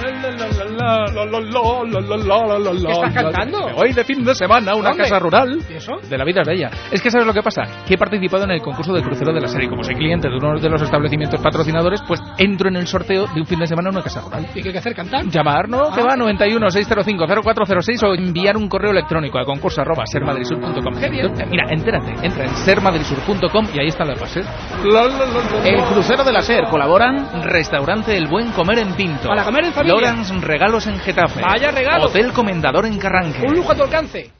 ¿Qué estás cantando? Me voy de fin de semana a una ¿Dónde? casa rural. ¿Y eso? De la vida es bella. Es que ¿sabes lo que pasa? Que he participado en el concurso del crucero de la serie. Como soy cliente de uno de los establecimientos patrocinadores, pues entro en el sorteo de un fin de semana a una casa rural. ¿Y qué hay que hacer? ¿Cantar? Llamar, ¿no? Que va 91 605 0406 o enviar un correo electrónico a concurso@sermadridsur.com. Qué bien. Mira, entérate, entra en sermadridsur.com y ahí está la base. El crucero de la SER colaboran Restaurante El Buen Comer en Pinto, Para comer en familia. Lawrence Regalos en Getafe, Vaya regalo. Hotel Comendador en Carranque, Un lujo a tu alcance.